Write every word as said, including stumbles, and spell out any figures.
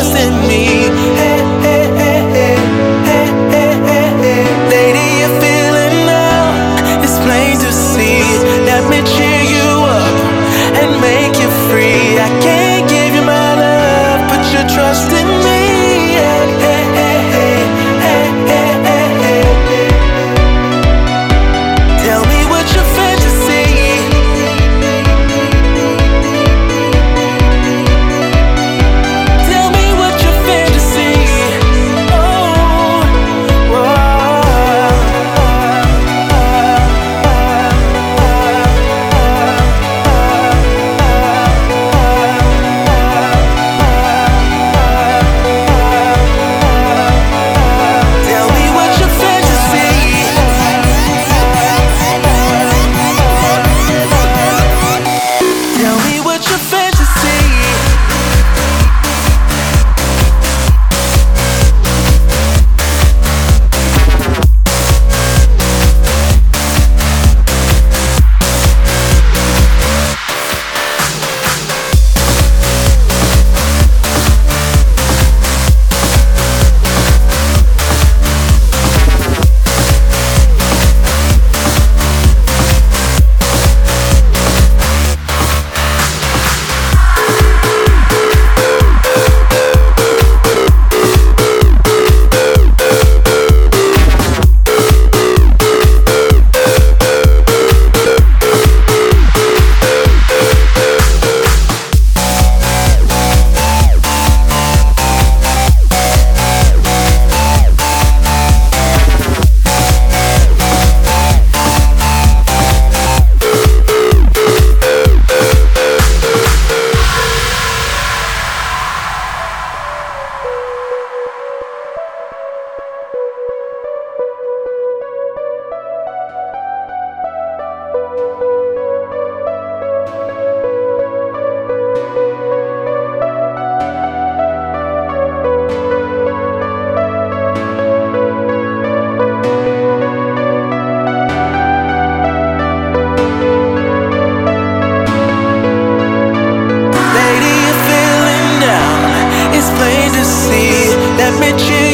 trust in me. Hey, hey, hey, hey, hey, hey, hey, hey. Lady, you're feeling now, it's plain to see. Let me cheer you up and make you free. I can't give you my love, put your trust in me. Hey, hey, hey, hey, hey, hey, hey, hey. Tell me what's your fantasy. Tell me what's your fantasy. Oh, tell me what's your fantasy. Tell me what's your fantasy. Lady, you're feeling down, it's plain to see. Let me cheer